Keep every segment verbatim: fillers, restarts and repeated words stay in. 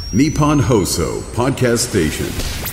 Nippon Hoso Podcast Station。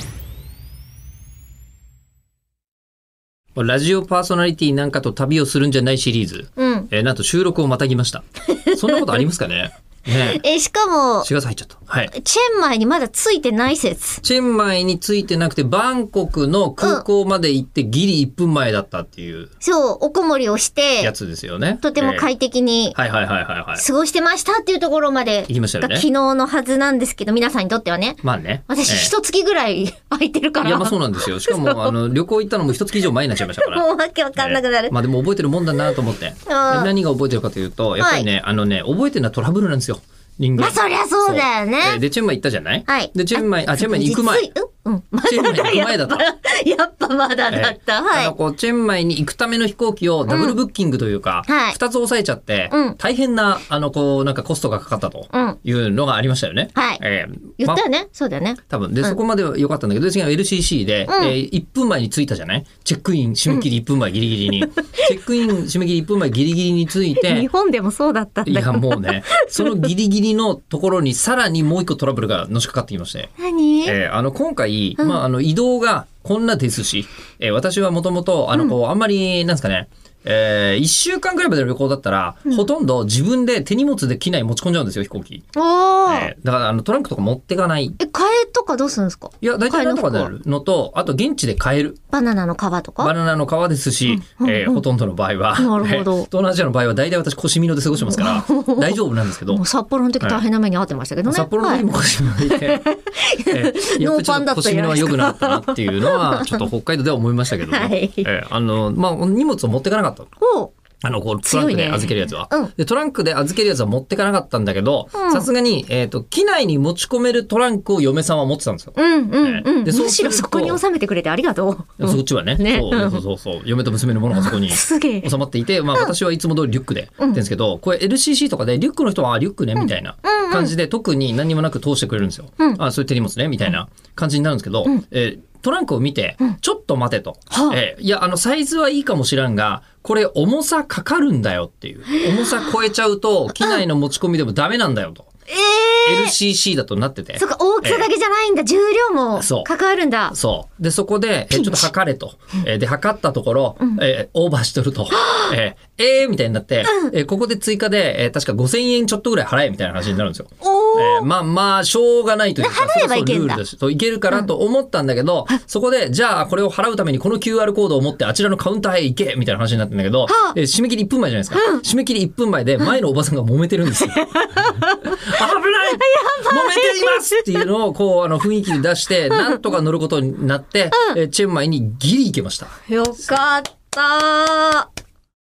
ラジオパーソナリティなんかと旅をするんじゃないシリーズ、 うんえーなんと収録をまたぎました。そんなことありますかね。ねえ、しかも、 しがつ入っちゃった。はい。 チェンマイにまだついてない説。 チェンマイについてなくて、バンコクの空港まで行ってギリいっぷんまえだったっていうそう、おこもりをしやて、 つですよね。 とても快適にえーはいはいはいはいはい。 過ごしてましたっていうところまで行きましたよねが昨日のはずなんですけど、皆さんにとってはね。 まあね。 私、 えー一月ぐらい空いてるから。 いやまあそうなんですよ。しかもあの旅行行ったのも一月以上前になっちゃいましたから。 もうわけわかんなくなる。 えーまあでも覚えてるもんだなと思って。で何が覚えてるかというと、やっぱりね、あのね、覚えてるのはトラブルなんですよ。人間。 まあそりゃそうだよねそうえーでチェンマイ行ったじゃない。 はい。 でチェンマイあチェンマイに行く前。 実うんうん。まだチェンマイに行く前だった。 やっぱまだだった。 えーはい。 あのこうチェンマイに行くための飛行機をダブルブッキングというか、 うんはいふたつ押さえちゃって、 うん大変なあのこうなんかコストがかかったとうんいうのがありましたよね。 はいえーま言ったよね、そうだよね。 多分で、 うんそこまでは良かったんだけど、次は エルシーシー で、 うんえーいっぷんまえに着いたじゃない。チェックイン締め切りいっぷんまえギリギリに、チェックイン締め切りいっぷんまえギリギリに着いて日本でもそうだったんだいやもうねそのギリギリのところにさらにもう一個トラブルがのしかかってきまして、 何、 えーあの今回、まあ、あの移動がこんなですし、えー私はもともとあのこう、あんまりなんですかね、えー、いっしゅうかんぐらいまでの旅行だったら、ほとんど自分で手荷物で機内持ち込んじゃうんですよ飛行機、 おー、 えーだからあのトランクとか持ってかない。 え、替えとかどうするんですか？ いや大体なんとかなるのと、あと現地で買えるバナナの皮とか？ バナナの皮ですし、 うんうんうんえーほとんどの場合は、 なるほどえー東南アジアの場合は大体私腰みので過ごしてますから大丈夫なんですけど、 もう札幌の時大変な目に遭ってましたけどね。 札幌の時も腰みのでいて、えーやっぱりちょっと腰みのは良くなかったなっていうのはちょっと北海道では思いましたけどね、 はいえーあのまあ荷物を持ってかなかった。 おうあの、こう、トランクで強いね預けるやつは。 うんで、トランクで預けるやつは持ってかなかったんだけど、 うんさすがに、えっ、と、機内に持ち込めるトランクを嫁さんは持ってたんですよ。 うんうんうん。 でそうむしろそこに収めてくれてありがとう。 そっちはね。 ねそうそうそうそう。嫁と娘のものがそこにすげえ。 収まっていて、まあ私はいつも通りリュックでやってるんですけど、これ エルシーシー とかでリュックの人はあリュックねみたいな感じで特に何にもなく通してくれるんですよ。 うんあ、そういう手荷物ねみたいな感じになるんですけど、えートランクを見て、ちょっと待てと。 はあえーいや、あの、サイズはいいかもしらんが、これ重さかかるんだよっていう。重さ超えちゃうと、機内の持ち込みでもダメなんだよと。 ええエルシーシー だとなってて。 そっか、大きさだけじゃないんだ。重量もそう関わるんだ。 そう。で、そこで、えちょっと測れと。えで、測ったところ、えーオーバーしとると。えー、えーみたいになって、えーここで追加で、えー確かごせんえんちょっとぐらい払えみたいな話になるんですよ。 おー。 えーまあまあ、しょうがないというか、 払えばいけんだそれはそうルールだし、そういけるからと思ったんだけど、そこで、じゃあこれを払うためにこの キューアール コードを持ってあちらのカウンターへ行けみたいな話になってるんだけど、 あえー締め切りいっぷんまえじゃないですか。締め切りいっぷんまえで前のおばさんが揉めてるんですよ。危ない揉めていますっていうのをこうあの雰囲気で出して、なんとか乗ることになって、えーチェンマイにギリ行けました。 よかったー。